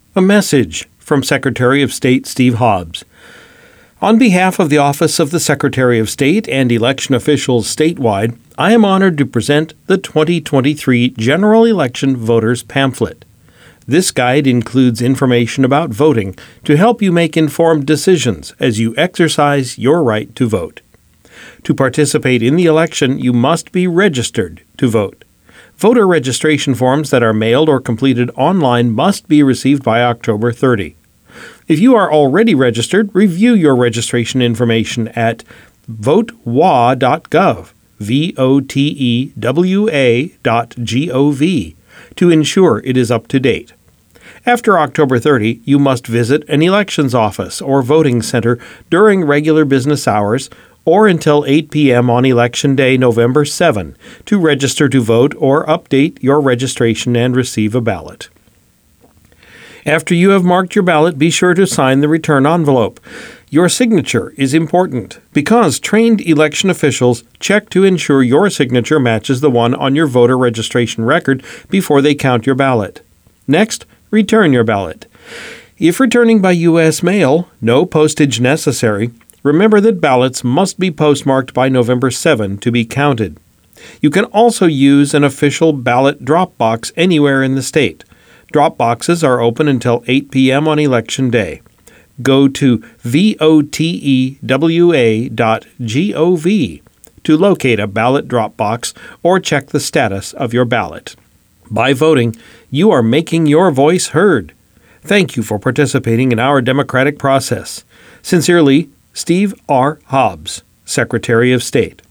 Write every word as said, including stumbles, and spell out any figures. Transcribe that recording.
A message from Secretary of State Steve Hobbs. On behalf of the Office of the Secretary of State and election officials statewide, I am honored to present the twenty twenty-three General Election Voters Pamphlet. This guide includes information about voting to help you make informed decisions as you exercise your right to vote. To participate in the election, you must be registered to vote. Voter registration forms that are mailed or completed online must be received by October thirtieth. If you are already registered, review your registration information at vote w a dot gov, V O T E W A dot G O V, to ensure it is up to date. After October thirtieth, you must visit an elections office or voting center during regular business hours or until eight p.m. on Election Day, November seventh, to register to vote or update your registration and receive a ballot. After you have marked your ballot, be sure to sign the return envelope. Your signature is important because trained election officials check to ensure your signature matches the one on your voter registration record before they count your ballot. Next, return your ballot. If returning by U S mail, no postage necessary. Remember that ballots must be postmarked by November seventh to be counted. You can also use an official ballot drop box anywhere in the state. Drop boxes are open until eight p.m. on Election Day. Go to votewa dot gov to locate a ballot drop box or check the status of your ballot. By voting, you are making your voice heard. Thank you for participating in our democratic process. Sincerely, Steve R. Hobbs, Secretary of State.